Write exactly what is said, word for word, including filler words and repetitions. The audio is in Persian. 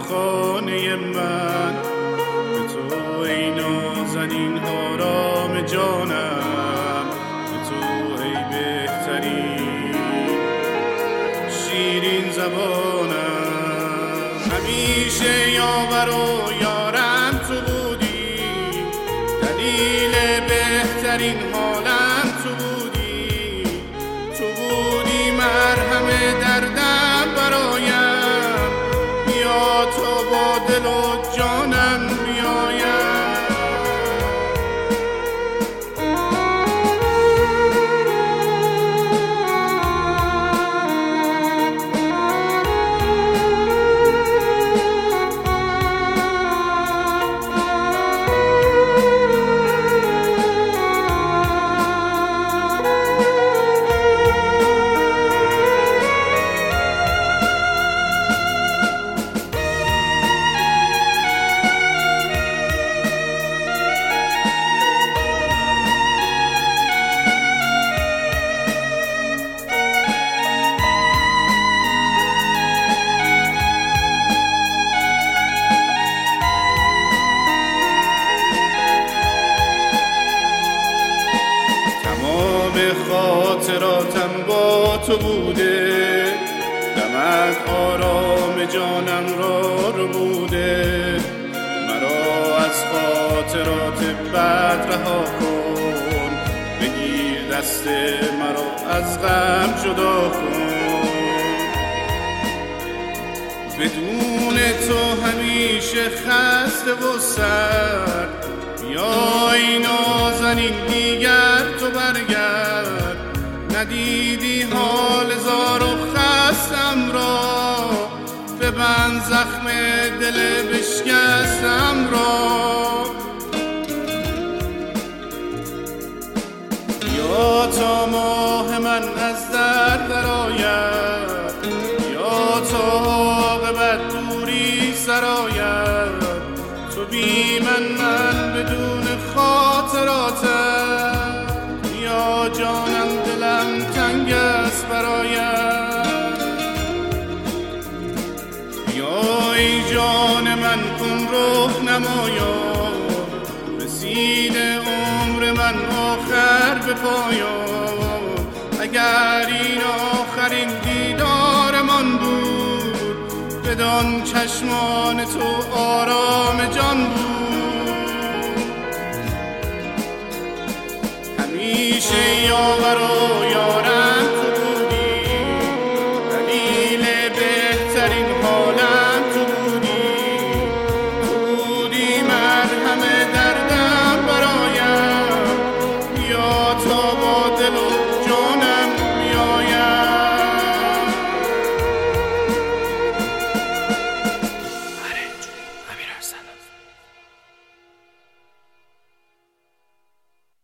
خانه من، به تو ای نازنین آرام جانم، به تو ای بهترین شیرین زبانم. همیشه یاور و یارم تو بودی، دلیل بهترین حالم تو بودی، تو بودی مرهم دردم برایم، بیا تا با دل و جانم بیایم. خاطراتم با تو بوده، دمت آرام جانم را ربوده. مرا از خاطرات بد رها کن، بگیر دست مرا از غم جدا کن. بدون تو همیشه خسته و سر، بیا ای نازنین دیگر تو برگرد. ندیدی حال زار و خستم را، ببند زخم دل بشکستم را. یا تا ماه من از درد درآید، یا تا عاقبت دوری سرآید. تو بی من من بدون خاطراتم، یا جانم دلم تنگ است برایم. یا ای جان من کن رخ نمایا، رسید عمر من آخر به پایان. اگر این آخرین دیدارمان بود، بدان چشمان تو آرام جان بود. همیشه یاور و یار